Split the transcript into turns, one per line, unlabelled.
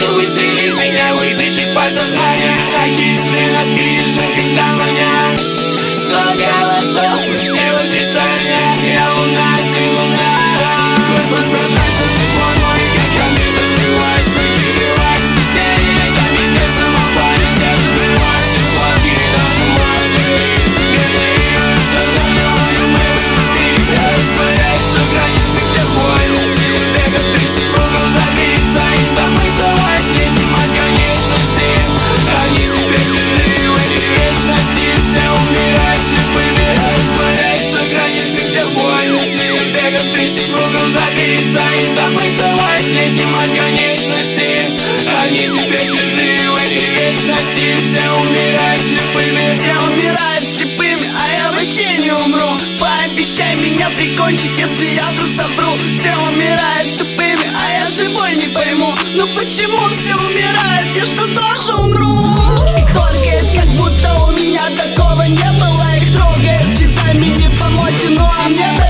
хочу выстрелить, меня вытащить из-под сознания. Окисли напишем, когда воня. 100 голосов и все в отрицание. Я луна, ты луна. Космос, прозрачно, тепло, мой, как комета взрываюсь. Выделилась стеснение, это пиздец, самопалец. Я забываюсь, и флотки нажимаю делить. Генерирую сознание, мою мэвы купить. Я растворяюсь до границы, где больно. Силы бегать, 30 в угол забиться. И забыться во сне, снимать конечности. Они теперь чужие в этой вечности. Все умирают слепыми. Я растворяюсь до границы, где больно. Силы бегать, 30 в угол забиться. И забыться во сне, снимать конечности. Они теперь чужие в этой вечности. Все умирают слепыми.
Все умирают слепыми, а я вообще не умру. Пообещай меня прикончить, если я вдруг совру. Все умирают тупыми, а я живой не пойму. Но почему все умирают, я что тоже умру? Их торгает, как будто у меня такого не было. Их трогает, слезами не помочь, ну а мне